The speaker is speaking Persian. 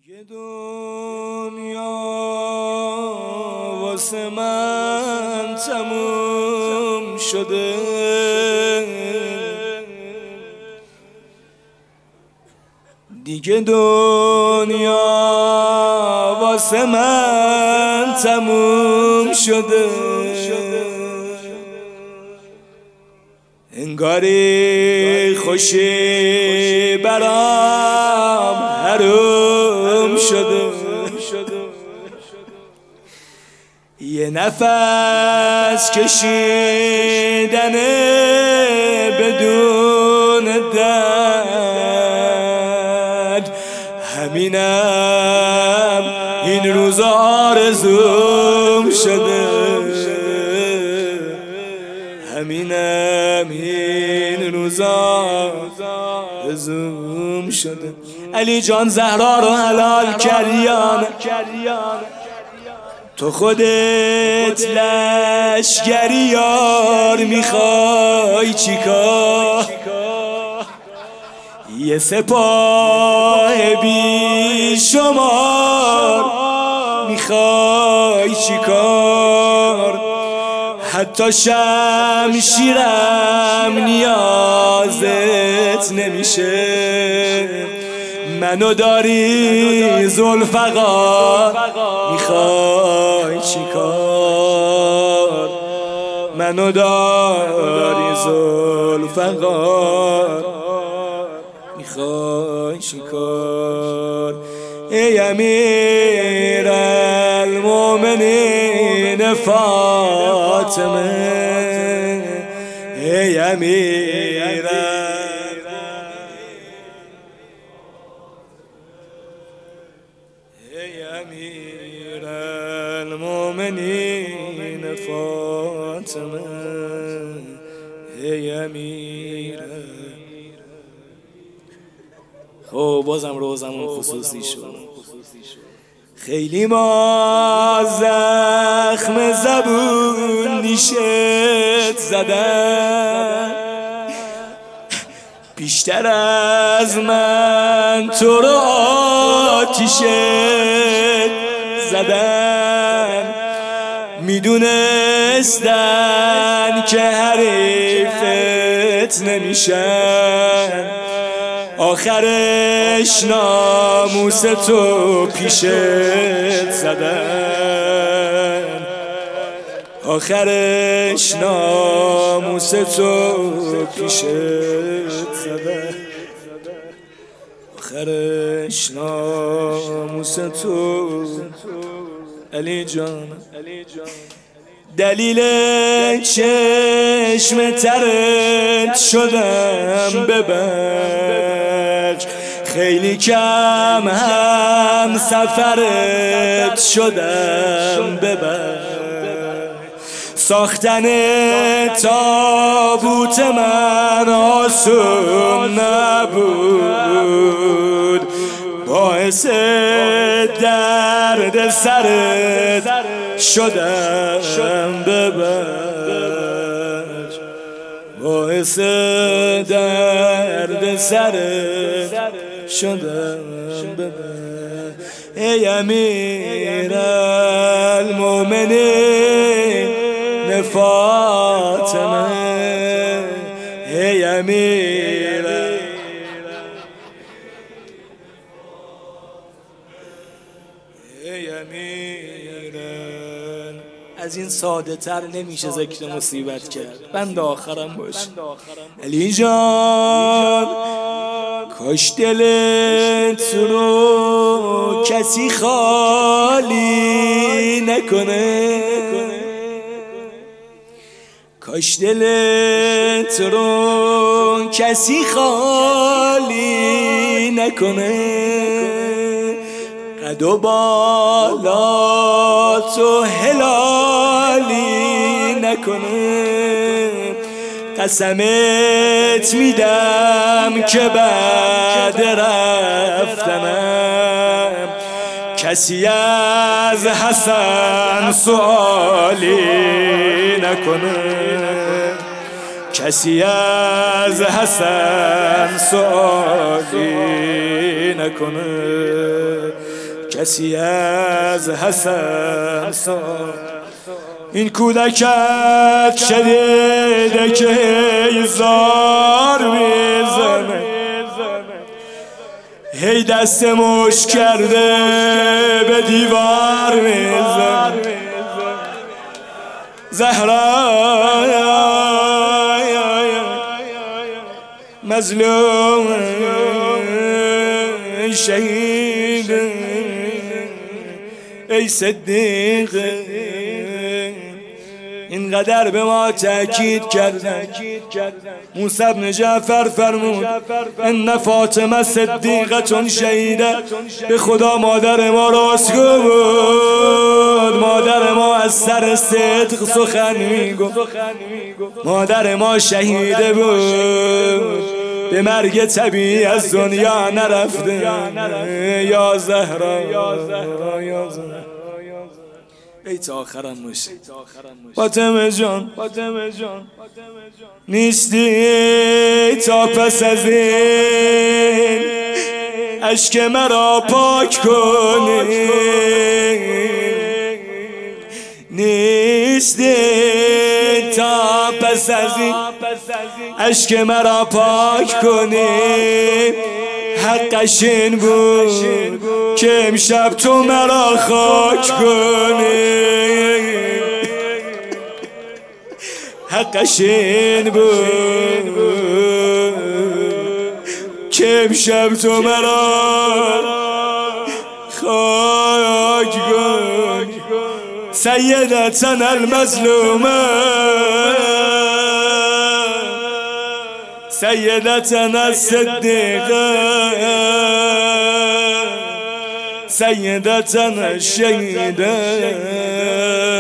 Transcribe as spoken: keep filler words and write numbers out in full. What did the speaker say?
دیگه دنیا واسه من تموم شده، دیگه دنیا واسه من تموم شده، انگاری خوشی برام حروم شده، یه نفس کشیدن بدون درد، همینم این روزا آرزوم شده، همینم این روزا آرزوم شده. علی جان زهرا رو حلال کریان، تو خودت لشگری یار میخوای چیکار؟ یه سپاه بی شمار میخوای چیکار؟ حتی شمشیرم نیازت نمیشه، منو داری ذوالفقار میخوای چیکار؟ منو داری ذوالفقار میخوای چیکار؟ ای امیر المومنین فاطمه، ای امیر ای امیر المومنین فاطمه، ای امیر. خب بازم روزمون خصوصی شد، خیلی ما زخم زبون نیشت زدن، بیشتر از من تو رو آتیشت زدن، میدونستن که حریفت نمیشن، آخرش ناموس تو پیشت زدن، آخرش ناموس تو پیشت زدن، آخرش ناموس تو. علی جان دلیل چشم ترت شدم ببخش، خیلی کم هم سفرت شدم ببخش، ساختن تابوت من آسون نبود، باعث درد سرت شدم ببخش، باعث درد سرت شدم ببخش. ای امیر المومنین فاطمه، ای امیر ای امیرن. از این ساده تر نمیشه ذکر مصیبت کرد، بند آخرم باش. علی جان کاش دلت رو کسی خالی نکنه، کاش دلت رو کسی خالی نکنه، قد و بالا تو هلالی نکنه، قسمت میدم که بعد رفتنم کسی از حسن سوالی نکنه، کسی از حسن سوالی نکنه. کسی از حسن ساخت. این کودکت شدیده که زار میزنه، هی دست مش کرده به دیوار میزنه. زهرا مظلوم شهید، ای صدیق اینقدر به ما تأکید کردن. موسی بن جعفر فرمود ان فاطمه صدیقه شهیده، به خدا مادر ما راستگو بود، مادر ما از سر صدق سخن میگفت، مادر ما شهیده بود، به مرگ طبیعی از دنیا نرفته. یا زهرا یا زهرا ای تا آخرم باشه. فاطمه جان نیستی تا پس از این اشک مرا پاک کنی، نیستی تا پس از این اشک مرا پاک کنی. حقش این بود که امشب تو مرا خاک کنی، حقش این بود که امشب تو مرا خاک کنی. سیدتنا المظلومه، سیدتنا الصدیقه، سیدتنا الشهیده.